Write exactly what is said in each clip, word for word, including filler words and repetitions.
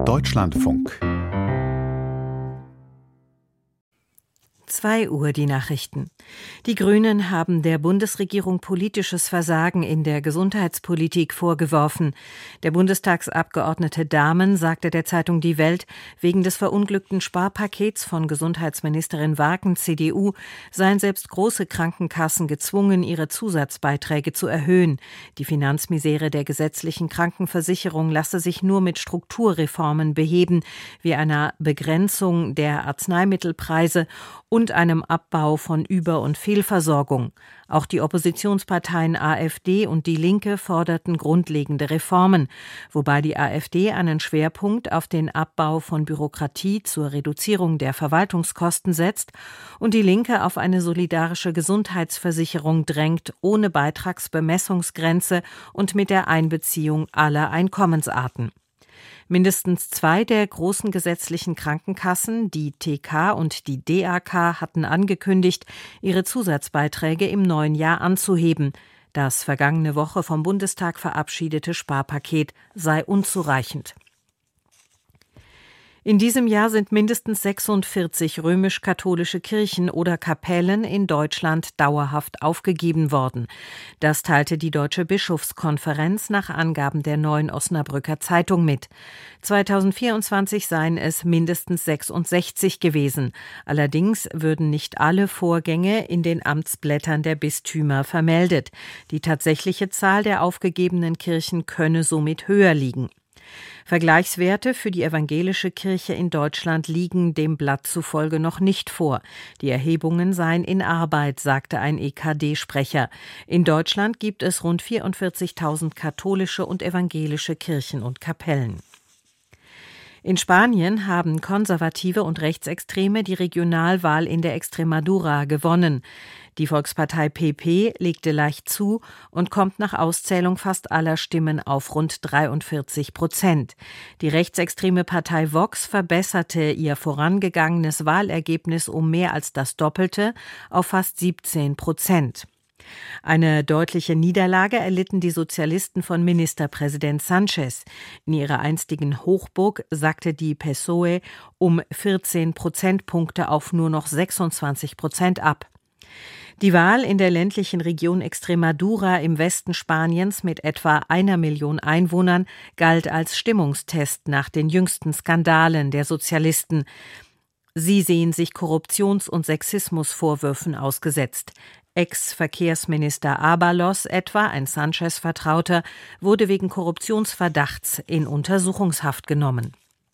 Deutschlandfunk. zwei Uhr die Nachrichten. Die Grünen haben der Bundesregierung politisches Versagen in der Gesundheitspolitik vorgeworfen. Der Bundestagsabgeordnete Dahmen sagte der Zeitung Die Welt, wegen des verunglückten Sparpakets von Gesundheitsministerin Wagen C D U seien selbst große Krankenkassen gezwungen, ihre Zusatzbeiträge zu erhöhen. Die Finanzmisere der gesetzlichen Krankenversicherung lasse sich nur mit Strukturreformen beheben, wie einer Begrenzung der Arzneimittelpreise und einem Abbau von Über- und Fehlversorgung. Auch die Oppositionsparteien AfD und Die Linke forderten grundlegende Reformen, wobei die AfD einen Schwerpunkt auf den Abbau von Bürokratie zur Reduzierung der Verwaltungskosten setzt und die Linke auf eine solidarische Gesundheitsversicherung drängt, ohne Beitragsbemessungsgrenze und mit der Einbeziehung aller Einkommensarten. Mindestens zwei der großen gesetzlichen Krankenkassen, die T K und die D A K, hatten angekündigt, ihre Zusatzbeiträge im neuen Jahr anzuheben. Das vergangene Woche vom Bundestag verabschiedete Sparpaket sei unzureichend. In diesem Jahr sind mindestens sechsundvierzig römisch-katholische Kirchen oder Kapellen in Deutschland dauerhaft aufgegeben worden. Das teilte die Deutsche Bischofskonferenz nach Angaben der Neuen Osnabrücker Zeitung mit. zweitausendvierundzwanzig seien es mindestens sechsundsechzig gewesen. Allerdings würden nicht alle Vorgänge in den Amtsblättern der Bistümer vermeldet. Die tatsächliche Zahl der aufgegebenen Kirchen könne somit höher liegen. Vergleichswerte für die evangelische Kirche in Deutschland liegen dem Blatt zufolge noch nicht vor. Die Erhebungen seien in Arbeit, sagte ein E K D-Sprecher. In Deutschland gibt es rund vierundvierzigtausend katholische und evangelische Kirchen und Kapellen. In Spanien haben Konservative und Rechtsextreme die Regionalwahl in der Extremadura gewonnen. Die Volkspartei P P legte leicht zu und kommt nach Auszählung fast aller Stimmen auf rund dreiundvierzig Prozent. Die rechtsextreme Partei Vox verbesserte ihr vorangegangenes Wahlergebnis um mehr als das Doppelte auf fast siebzehn Prozent. Eine deutliche Niederlage erlitten die Sozialisten von Ministerpräsident Sánchez. In ihrer einstigen Hochburg sackte die P S O E um vierzehn Prozentpunkte auf nur noch sechsundzwanzig Prozent ab. Die Wahl in der ländlichen Region Extremadura im Westen Spaniens mit etwa einer Million Einwohnern galt als Stimmungstest nach den jüngsten Skandalen der Sozialisten. Sie sehen sich Korruptions- und Sexismusvorwürfen ausgesetzt. Ex-Verkehrsminister Ábalos etwa, ein Sánchez-Vertrauter, wurde wegen Korruptionsverdachts in Untersuchungshaft genommen.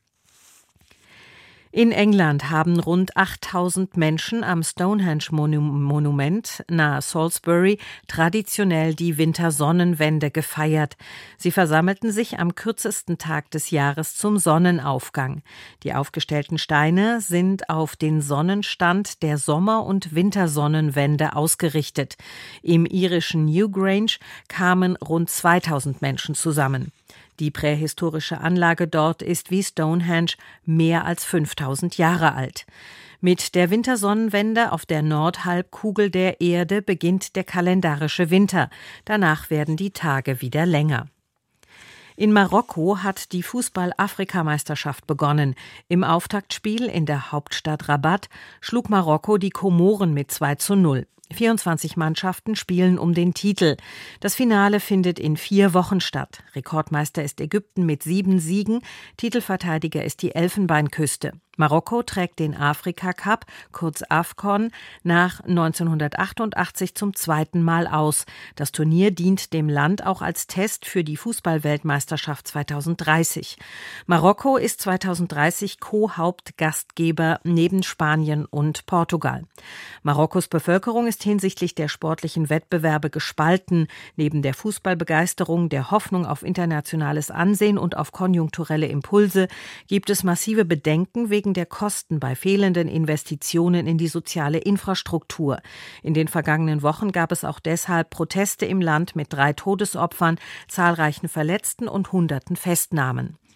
In England haben rund achttausend Menschen am Stonehenge-Monument nahe Salisbury traditionell die Wintersonnenwende gefeiert. Sie versammelten sich am kürzesten Tag des Jahres zum Sonnenaufgang. Die aufgestellten Steine sind auf den Sonnenstand der Sommer- und Wintersonnenwende ausgerichtet. Im irischen Newgrange kamen rund zweitausend Menschen zusammen. Die prähistorische Anlage dort ist wie Stonehenge mehr als fünftausend Jahre alt. Mit der Wintersonnenwende auf der Nordhalbkugel der Erde beginnt der kalendarische Winter. Danach werden die Tage wieder länger. In Marokko hat die Fußball-Afrikameisterschaft begonnen. Im Auftaktspiel in der Hauptstadt Rabat schlug Marokko die Komoren mit zwei zu null. vierundzwanzig Mannschaften spielen um den Titel. Das Finale findet in vier Wochen statt. Rekordmeister ist Ägypten mit sieben Siegen. Titelverteidiger ist die Elfenbeinküste. Marokko trägt den Afrika-Cup, kurz AFCON, nach neunzehnhundertachtundachtzig zum zweiten Mal aus. Das Turnier dient dem Land auch als Test für die Fußball-Weltmeisterschaft zweitausenddreißig. Marokko ist zweitausenddreißig Co-Hauptgastgeber neben Spanien und Portugal. Marokkos Bevölkerung ist hinsichtlich der sportlichen Wettbewerbe gespalten. Neben der Fußballbegeisterung, der Hoffnung auf internationales Ansehen und auf konjunkturelle Impulse gibt es massive Bedenken wegen der Kosten bei fehlenden Investitionen in die soziale Infrastruktur. In den vergangenen Wochen gab es auch deshalb Proteste im Land mit drei Todesopfern, zahlreichen Verletzten und hunderten Festnahmen.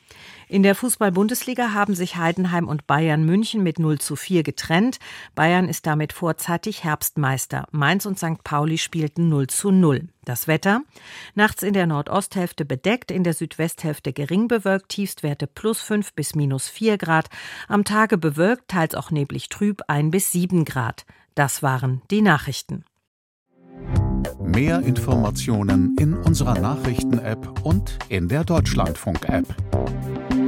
In der Fußball-Bundesliga haben sich Heidenheim und Bayern München mit null zu vier getrennt. Bayern ist damit vorzeitig Herbstmeister. Mainz und Sankt Pauli spielten null zu null. Das Wetter? Nachts in der Nordosthälfte bedeckt, in der Südwesthälfte gering bewölkt, Tiefstwerte plus fünf bis minus vier Grad. Am Tage bewölkt, teils auch neblig trüb, ein bis sieben Grad. Das waren die Nachrichten. Mehr Informationen in unserer Nachrichten-App und in der Deutschlandfunk-App.